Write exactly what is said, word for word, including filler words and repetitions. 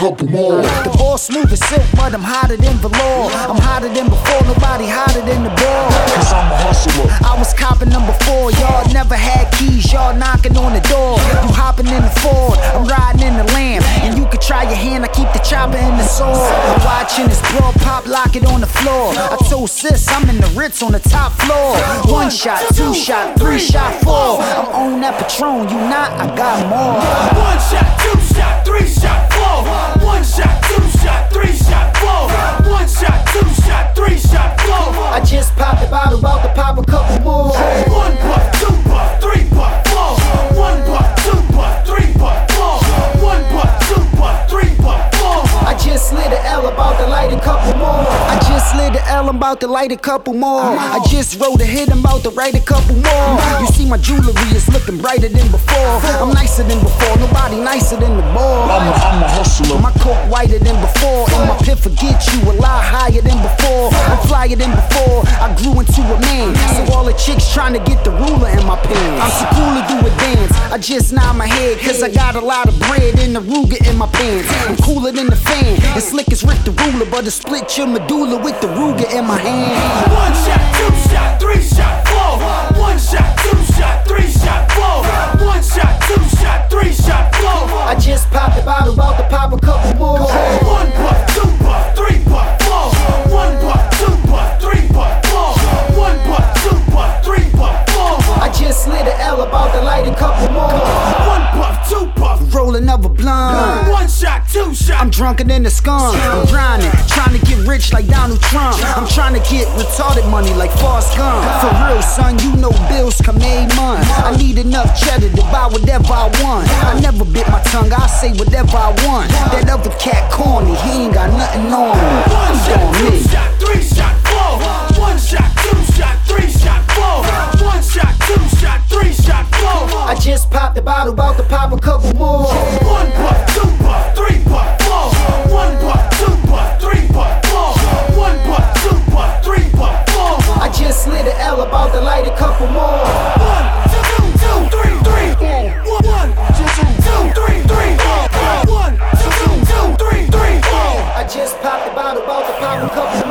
couple more. The ball smooth as silk, but I'm hotter than velour. I'm hotter than before, nobody hotter than the ball. Cause I'm a hustler. I was copping them before, y'all never had keys, y'all knocking on the door. You hopping in the Ford, I'm riding in the Lamb. And you could try your hand, I keep the chopper in the sword. I'm watching this bro pop, lock it on the floor. I told sis I'm in the Ritz on the top floor. One shot, two shot, three shot, four. I'm on that Patron, you not, I got more. One shot, two shot, three shot, four. One shot, two shot, three shot, four. One shot, two shot, three shot, four. I just popped the bottle, about to pop a couple more. One puff, two puff, three puff, four. One puff, two puff, three puff, four. One puff, two puff, three puff, four. I just slid the L, about to light a couple more. I just slid the L, I'm about to light a couple more. I just wrote a hit, I'm about to write a couple more. You see my jewelry is looking brighter than before. I'm nicer than before, nobody nicer than the ball. I'm a, I'm a hustler. My coat whiter than before, and my pit forget you a lot higher than before. I'm flyer than before, I grew into a man. So all the chicks trying to get the ruler in my pants. I'm so cool to do a dance, I just nod my head, cause I got a lot of bread in the Ruger in my pants. I'm cooler than the fan, and slick as Rick the Ruler, but I split your medulla with the Ruger in my hand. One shot, two shot, three shot, four. One shot, two shot, three shot, four. One shot, two shot, three shot, four. I just popped the bottle, about to pop a couple more. One puff, two puff, three puff, four. One puff, two puff, three puff, four. One puff, two puff, three puff, four. I just slid the L, about to light a couple more. One puff, two puff, roll another blunt. one shot, two shot. I'm drunker than the skunk. I'm grinding, trying to get rich like Donald Trump. I'm trying to get retarded money like Forrest Gump. For real, son, you know bills come a month. I need enough cheddar to buy whatever I want. I never bit my tongue, I say whatever I want. That other cat corny, he ain't got nothing on me. One shot, two shot, three shot, four. One shot, two shot, three shot, four. One shot, two shot, three shot, four. I just popped the bottle, about to pop a couple more. One puff, two puff, three puff, four. One puff, two puff, three puff, four. One puff, two puff, three puff, four. I just slid the L, about to light a couple more. One, two, two, three, three, four. One, two, two, three, three, four. One, two, two, three, three, four. I just popped the bottle, about to pop a couple